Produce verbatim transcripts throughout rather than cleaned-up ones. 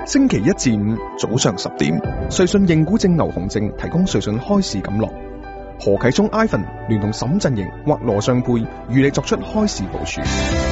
星期一至五早上十點，瑞信認股證牛熊證提供瑞信開市錦囊。何啟聰 Ivan 聯同沈振盈或羅尚佩與你作出開市部署。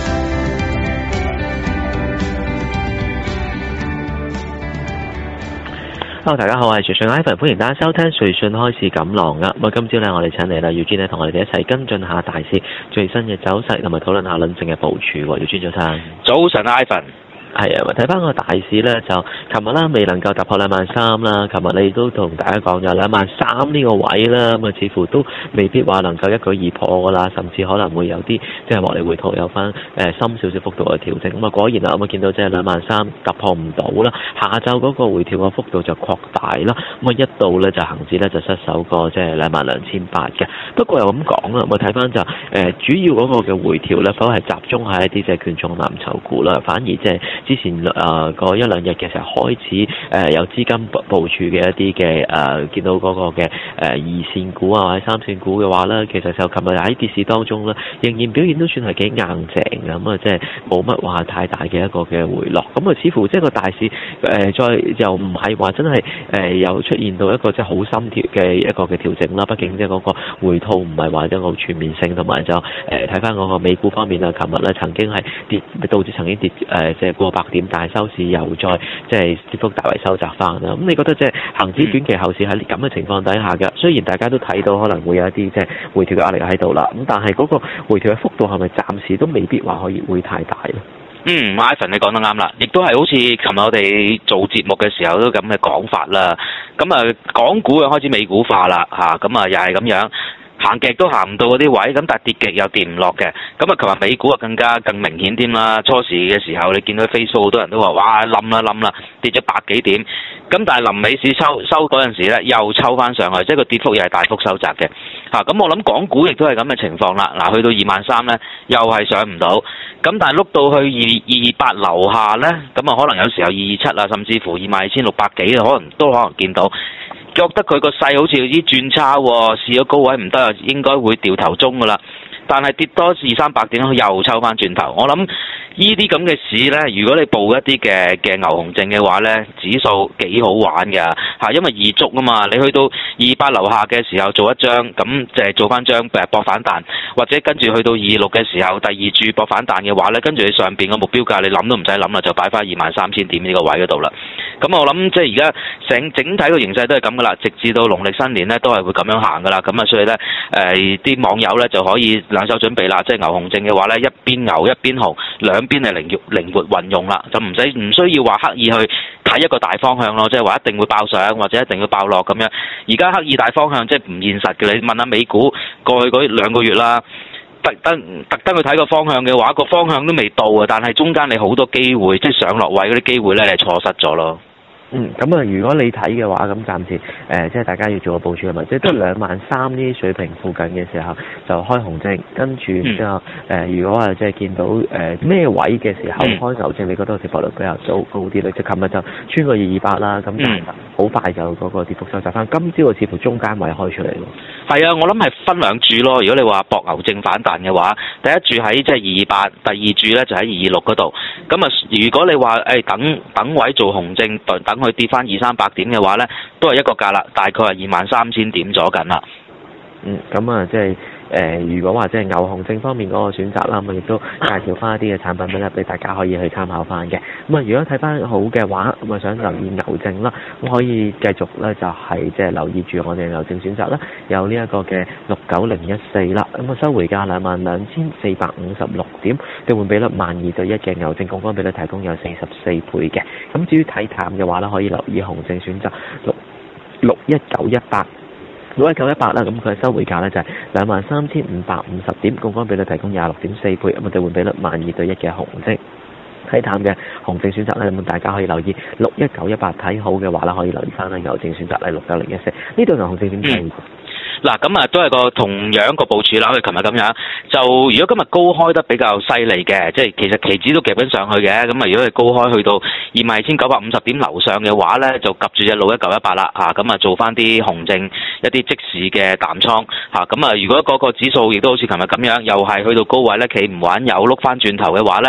Hello， 大家好，我係瑞信 Ivan， 歡迎大家收聽瑞信開市錦囊啊！咁啊，今朝咧我哋請嚟啦，姚堅咧同我哋一齊跟進下大市最新嘅走勢，同埋討論下論證嘅部署。姚堅早晨， 早晨 Ivan。 係啊，睇翻個大市咧，就琴日啦未能夠突破兩萬三啦。琴日你都同大家講咗兩萬三呢個位啦，咁啊似乎都未必話能夠一舉而破噶啦，甚至可能會有啲即係獲利回吐，有翻誒深少少幅度嘅調整。咁啊果然啦，咁啊見到即係兩萬三突破唔到啦，下晝嗰個回調嘅幅度就擴大啦。咁啊一度咧就恆指咧就失守過即係兩萬兩千八嘅。不過又咁講啦，我睇翻就誒、呃、主要嗰個嘅回調咧，否係集中喺一啲即係權重藍籌股啦，反而即係之前誒個、呃、一兩日嘅時候開始誒、呃、有資金部署嘅一啲嘅誒見到嗰個嘅誒、呃、二線股啊或者三線股嘅話咧，其實就琴日喺跌市當中咧，仍然表現都算係幾硬淨嘅，咁啊即係冇乜話太大嘅一個嘅回落，咁啊似乎即係個大市誒、呃、再又唔係話真係誒又出現到一個即係好深調嘅一個嘅調整啦，畢竟即係嗰個回吐唔係話一個好全面性，同埋就誒睇翻嗰個美股方面啊，琴日咧曾經係跌，導致曾經跌誒即係過百點。但係收市又再即係跌幅大為收窄翻啦。咁你覺得即係恆指短期後市喺咁嘅情況底下嘅，雖然大家都睇到可能會有一啲即係回調嘅壓力喺度啦，咁但係嗰個回調嘅幅度係咪暫時都未必話可以會太大咧？ 嗯 ，Ivan 你講得啱啦，亦都係好似琴日我哋做節目嘅時候都咁嘅講法啦。咁啊，港股又開始美股化啦，嚇咁啊又係咁樣。行極都行唔到嗰啲位，咁但係跌極又跌唔落嘅，咁啊，琴日美股啊更加更明顯添啦。初時嘅時候，你見到 Facebook 好多人都話：哇，冧啦冧啦，跌咗百幾點。咁但係臨尾市收收嗰陣時咧，又抽翻上去，即係個跌幅又係大幅收窄嘅。嚇、啊，咁我諗港股亦都係咁嘅情況啦。嗱，去到二萬三咧，又係上唔到。咁但係碌到去二二八樓下咧，咁啊可能有時候二二七啊，甚至乎二萬二千六百幾啊，可能都可能見到。覺得佢個勢好似有啲轉差喎，試咗高位唔得啊，應該會掉頭中噶啦。但係跌多二三百點，又抽翻轉頭。我諗呢啲咁嘅市呢，如果你報一啲嘅嘅牛熊證嘅話呢，指數幾好玩㗎嚇，因為易捉啊嘛。你去到二百樓下嘅時候做一張，咁就係做翻張誒博反彈，或者跟住去到二六嘅時候第二注博反彈嘅話呢，跟住你上邊個目標價你諗都唔使諗啦，就擺翻二萬三千點呢個位嗰度啦。咁我諗即係而家成整體個形勢都係咁噶啦，直至到農曆新年呢都係會咁樣行噶啦。咁啊，所以呢，誒、呃、啲網友呢就可以兩手準備啦，即係牛熊證嘅話呢，一邊牛一邊熊，兩邊係靈活靈活運用啦，就唔使唔需要話刻意去睇一個大方向咯，即係話一定會爆上或者一定要爆落咁樣。而家刻意大方向即係唔現實嘅，你問下美股過去嗰兩個月啦。特登特登去睇個方向嘅話，個方向都未到啊！但係中間你好多機會，即係上落位嗰啲機會咧，你係錯失咗咯。 嗯，咁啊，如果你睇嘅話，咁暫時誒、呃，即係大家要做個部署係咪？即係都係兩萬三呢啲水平附近嘅時候就開紅證，跟住之後誒，如果話即係見到誒咩、呃、位嘅時候開牛證，你覺得個跌幅率比較高高啲咧？即係琴日就穿過二二八啦，咁但係好快就嗰個跌幅收窄翻。今朝似乎中間位開出嚟咯。係啊，我諗係分兩注咯。如果你話博牛證反彈嘅話，第一注喺即係二二八，第二注咧就喺二二六嗰度。咁啊，如果你話誒、哎、等等位做紅證，等佢跌翻二三百點嘅話咧，都係一個價啦，大概係二萬三千點咗緊啦。 嗯，咁啊，即係誒，如果話即係牛熊證方面嗰個選擇啦，咁亦都介紹翻一啲嘅產品俾咧，俾大家可以去參考翻嘅。咁啊，如果睇翻好嘅話，咁啊想留意牛證啦，咁可以繼續咧就係即係留意住我哋牛證選擇啦，有呢一個嘅六九零一四啦，咁啊收回價兩萬兩千四百五十六點，兌換比率萬二對一嘅牛證槓桿比率提供有四十四倍嘅。咁至於睇淡嘅話咧，可以留意熊證選擇六六一九一八。六一九一八啦，咁佢嘅收回價咧就係兩萬三千五百五十點，槓桿比率提供廿六點四倍，咁啊兌換比率萬二對一嘅熊證。睇淡嘅熊證選擇咧，咁大家可以留意六一九一八，睇好嘅話咧，可以留意翻咧牛證選擇咧六九零一四。呢對牛熊證點睇？ 嗱，咁啊都係個同樣個部署啦，好似琴日咁樣。就如果今日高開得比較犀利嘅，即係其實期指都夾緊上去嘅。咁啊，如果係高開去到二萬二千九百五十點樓上嘅話咧，就夾住隻六一九一八啦嚇。咁啊，做翻啲熊證一啲即時嘅淡倉嚇。咁啊，如果嗰個指數亦都好似琴日咁樣，又係去到高位咧，企唔穩，又碌翻轉頭嘅話咧，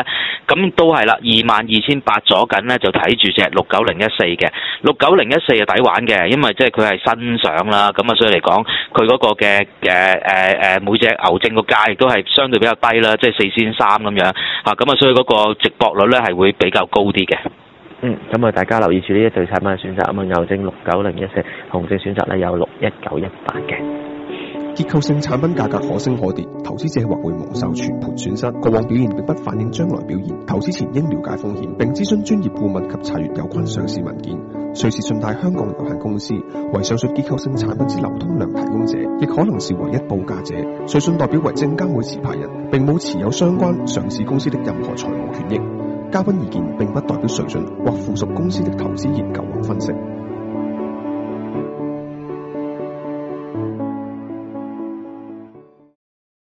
咁都係啦，二萬二千八左緊咧，就睇住隻六九零一四嘅，六九零一四就抵玩嘅，因為即係佢係新上啦，咁啊所以嚟講，佢嗰個嘅誒誒誒每隻牛證個價亦都係相對比較低啦，即係四千三咁樣嚇，咁啊所以嗰個值博率咧係會比較高啲嘅。 嗯，咁啊大家留意住呢一對產品嘅選擇，咁啊牛證六九零一四，熊證選擇咧有六一九一八嘅。 結構性產品價格可升可跌，投資者或會蒙受全盤損失。過往表現並不反映將來表現，投資前應了解風險，並諮詢專業顧問及查閱有關上市文件。瑞士信貸香港有限公司為上述結構性產品之流通量提供者，亦可能是唯一報價者。瑞信代表為證監會持牌人，並冇持有相關上市公司的任何財務權益。嘉賓意見並不代表瑞信或附屬公司的投資研究或分析。